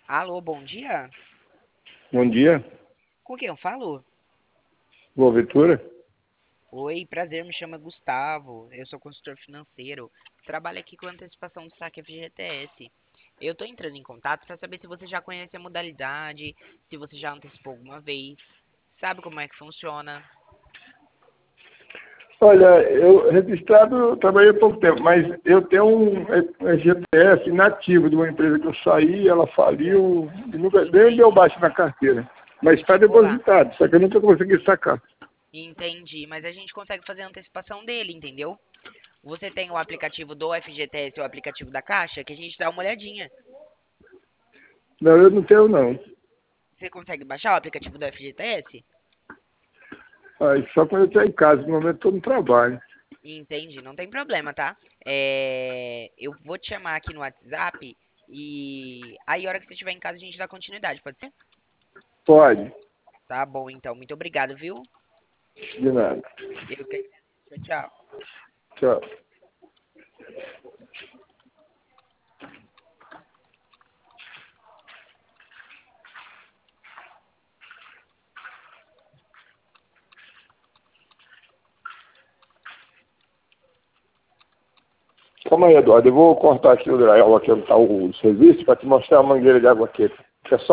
Alô, bom dia? Bom dia, Com quem eu falo? boa Ventura. Oi, prazer, me chama Gustavo. Eu sou consultor financeiro. Trabalho aqui com antecipação do saque FGTS. Eu tô entrando em contato para saber se você já conhece a modalidade, se você já antecipou alguma vez, sabe como é que funciona. Olha, eu registrado, eu trabalhei há pouco tempo, mas eu tenho um GPS inativo de uma empresa que eu saí, ela faliu, e nunca nem deu baixo na carteira. Mas E está ficou lá. depositado, só que eu nunca consegui sacar. Entendi, mas a gente consegue fazer a antecipação dele, entendeu? Você tem o aplicativo do FGTS ou o aplicativo da Caixa, que a gente dá uma olhadinha. Não, eu não tenho não. Você consegue baixar o aplicativo do FGTS? Aí, só quando eu estou em casa, no momento estou no trabalho. Entendi, não tem problema, tá? Eu vou te chamar aqui no WhatsApp e aí, a hora que você estiver em casa, a gente dá continuidade, pode ser? Pode, Tá bom, então. Muito obrigado, viu? de nada. Eu que agradeço. Tchau, tchau. Tchau. Calma aí, Eduardo, eu vou cortar aqui o drywall aqui onde está o serviço para te mostrar a mangueira de água quente.